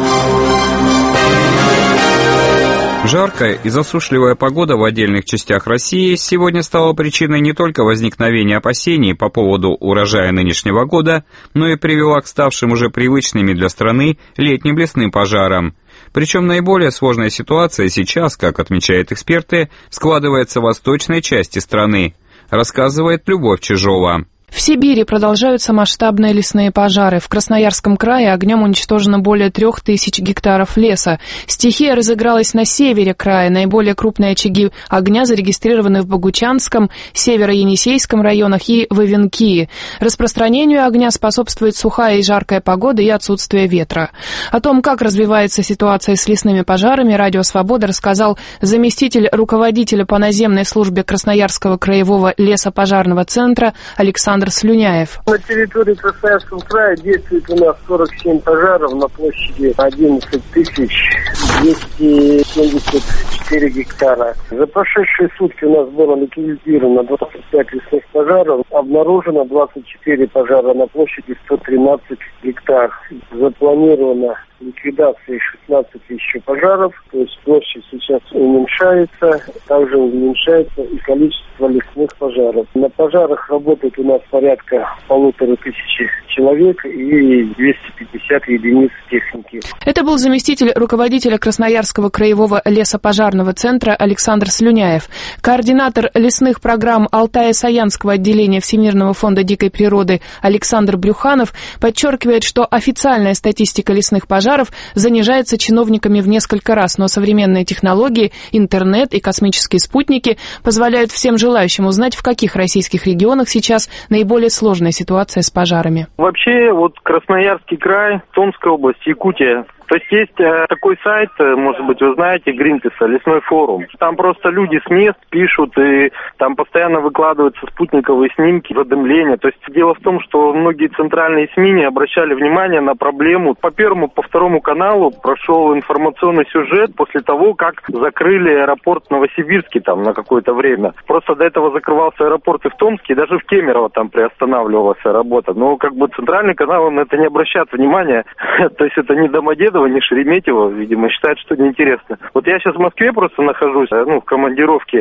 Жаркая и засушливая погода в отдельных частях России сегодня стала причиной не только возникновения опасений по поводу урожая нынешнего года, но и привела к ставшим уже привычными для страны летним лесным пожарам. Причем наиболее сложная ситуация сейчас, как отмечают эксперты, складывается в восточной части страны, рассказывает Любовь Чижова. В Сибири продолжаются масштабные лесные пожары. В Красноярском крае огнем уничтожено более 3000 гектаров леса. Стихия разыгралась на севере края. Наиболее крупные очаги огня зарегистрированы в Богучанском, Северо-Енисейском районах и в Ивенкии. Распространению огня способствует сухая и жаркая погода и отсутствие ветра. О том, как развивается ситуация с лесными пожарами, Радио Свобода рассказал заместитель руководителя по наземной службе Красноярского краевого лесопожарного центра Александр Слюняев. На территории Красноярского края действует у нас 47 пожаров на площади 11 274 гектара. За прошедшие сутки у нас было ликвидировано 25 лесных пожаров, обнаружено 24 пожара на площади 113 гектар. Запланировано ликвидации 16 еще пожаров, то есть площадь сейчас уменьшается, также уменьшается и количество лесных пожаров. На пожарах работает у нас порядка 1500 человек и 250 единиц техники. Это был заместитель руководителя Красноярского краевого лесопожарного центра Александр Слюняев. Координатор лесных программ Алтая-Саянского отделения Всемирного фонда дикой природы Александр Брюханов подчеркивает, что официальная статистика лесных пожаров занижается чиновниками в несколько раз, но современные технологии, интернет и космические спутники позволяют всем желающим узнать, в каких российских регионах сейчас наиболее сложная ситуация с пожарами. Вообще, Красноярский край, Томская область, Якутия. То есть такой сайт, может быть, вы знаете, Гринписа, лесной форум. Там просто люди с мест пишут, и там постоянно выкладываются спутниковые снимки, уведомления. То есть дело в том, что многие центральные СМИ не обращали внимания на проблему. По Первому, по Второму каналу прошел информационный сюжет после того, как закрыли аэропорт Новосибирский там на какое-то время. Просто до этого закрывался аэропорт и в Томске, и даже в Кемерово там приостанавливалась работа. Но центральный канал на это не обращает внимания. То есть это не Домодедово, не Шереметьево, видимо, считают, что неинтересно. Я сейчас в Москве просто нахожусь, в командировке.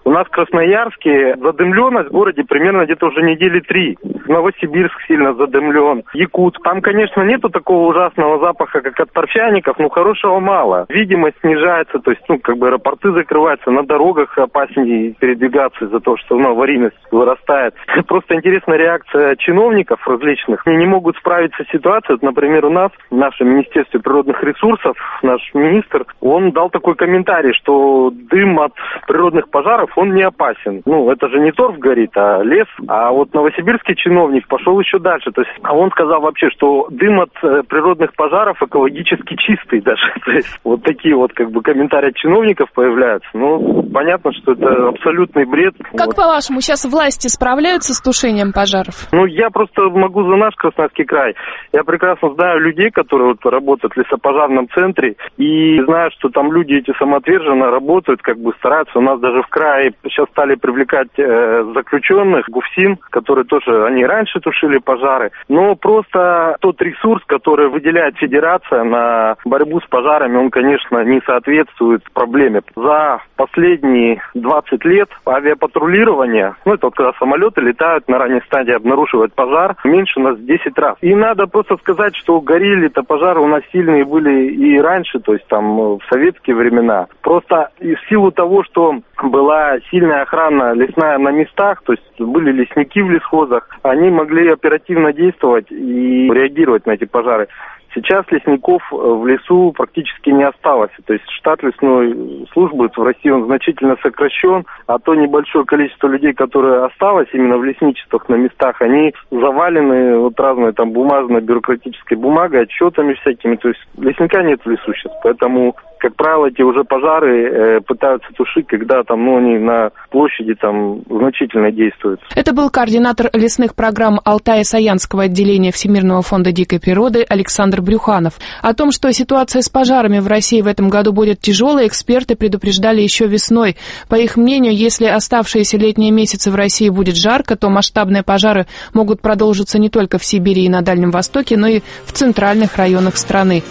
У нас в Красноярске задымленность в городе примерно где-то уже недели 3. Новосибирск сильно задымлен. Якутск. Там, конечно, нету такого ужасного запаха, как от торфяников, но хорошего мало. Видимость снижается, то есть, аэропорты закрываются, на дорогах опаснее передвигаться из-за того, что аварийность вырастает. Просто интересная реакция чиновников различных. Они не могут справиться с ситуацией. Вот, например, у нас, в нашем Министерстве природных ресурсов, наш министр, он дал такой комментарий, что дым от природных пожаров, он не опасен. Это же не торф горит, а лес. А вот новосибирский чиновник пошел еще дальше. То есть, он сказал вообще, что дым от природных пожаров экологически чистый даже. То есть, вот такие вот комментарии от чиновников появляются. Понятно, что это абсолютный бред. Как по-вашему, сейчас власти справляются с тушением пожаров? Я просто могу за наш Красноярский край. Я прекрасно знаю людей, которые работают в лесопожарном центре, и знаю, что там люди эти самоотверженно работают, стараются. У нас даже в крае сейчас стали привлекать заключенных, ГУФСИН, которые тоже, они раньше тушили пожары. Но просто тот ресурс, который выделяет Федерация на борьбу с пожарами, он, конечно, не соответствует проблеме. За последние 20 лет авиапатрулирование, это когда самолеты летают на ранней стадии, обнаруживают пожар, меньше у нас в 10 раз. И надо просто сказать, что горели-то пожары у нас сильные были и раньше, то есть в советские времена. Просто в силу того, что была сильная охрана лесная на местах, то есть были лесники в лесхозах, они могли оперативно действовать и реагировать на эти пожары. Сейчас лесников в лесу практически не осталось. То есть штат лесной службы в России он значительно сокращен, а то небольшое количество людей, которое осталось именно в лесничествах на местах, они завалены разной бумажной бюрократической бумагой, отчетами всякими. То есть лесника нет в лесу сейчас, поэтому, как правило, эти уже пожары пытаются тушить, когда они на площади значительно действуют. Это был координатор лесных программ Алтая-Саянского отделения Всемирного фонда дикой природы Александр Брюханов. О том, что ситуация с пожарами в России в этом году будет тяжелой, эксперты предупреждали еще весной. По их мнению, если оставшиеся летние месяцы в России будет жарко, то масштабные пожары могут продолжиться не только в Сибири и на Дальнем Востоке, но и в центральных районах страны.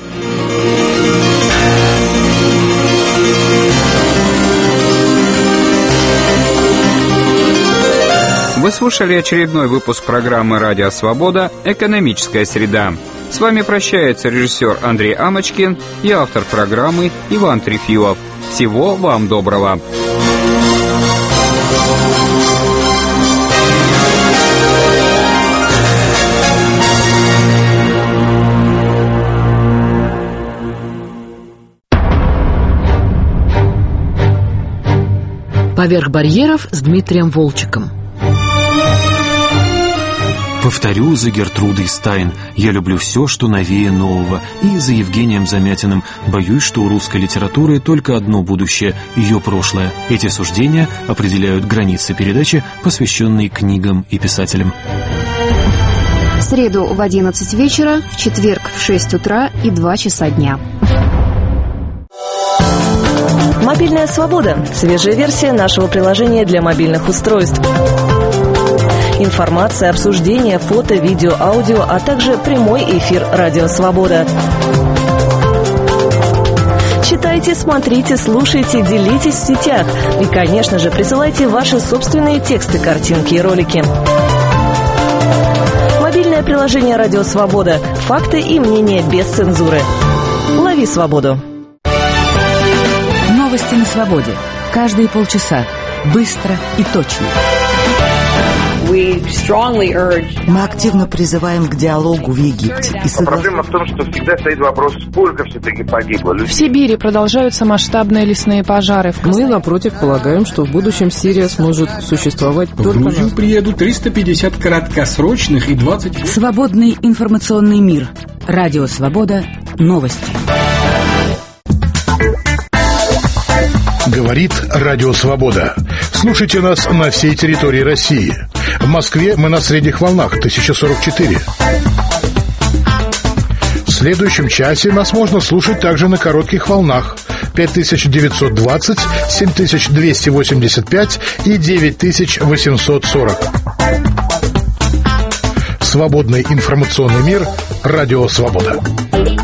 Вы слушали очередной выпуск программы «Радио Свобода. Экономическая среда». С вами прощается режиссер Андрей Амочкин и автор программы Иван Трефилов. Всего вам доброго. «Поверх барьеров» с Дмитрием Волчиком. Повторю за Гертрудой Стайн: я люблю все, что новее нового. И за Евгением Замятиным: боюсь, что у русской литературы только одно будущее — ее прошлое. Эти суждения определяют границы передачи, посвященной книгам и писателям. В среду в 11 вечера, в четверг в 6 утра и 2 часа дня. Мобильная свобода. Свежая версия нашего приложения для мобильных устройств. Информация, обсуждения, фото, видео, аудио, а также прямой эфир «Радио Свобода». Читайте, смотрите, слушайте, делитесь в сетях. И, конечно же, присылайте ваши собственные тексты, картинки и ролики. Мобильное приложение «Радио Свобода». Факты и мнения без цензуры. Лови свободу. Новости на свободе. Каждые полчаса. Быстро и точно. Мы активно призываем к диалогу в Египте. Проблема в том, что всегда стоит вопрос, сколько все-таки погибло людей. В Сибири продолжаются масштабные лесные пожары. Мы, напротив, полагаем, что в будущем Сирия сможет существовать только... В Грузию приедут 350 краткосрочных и 20... Свободный информационный мир. Радио Свобода. Новости. Говорит Радио Свобода. Слушайте нас на всей территории России. В Москве мы на средних волнах 1044. В следующем часе нас можно слушать также на коротких волнах 5920, 7285 и 9840. Свободный информационный мир. Радио Свобода.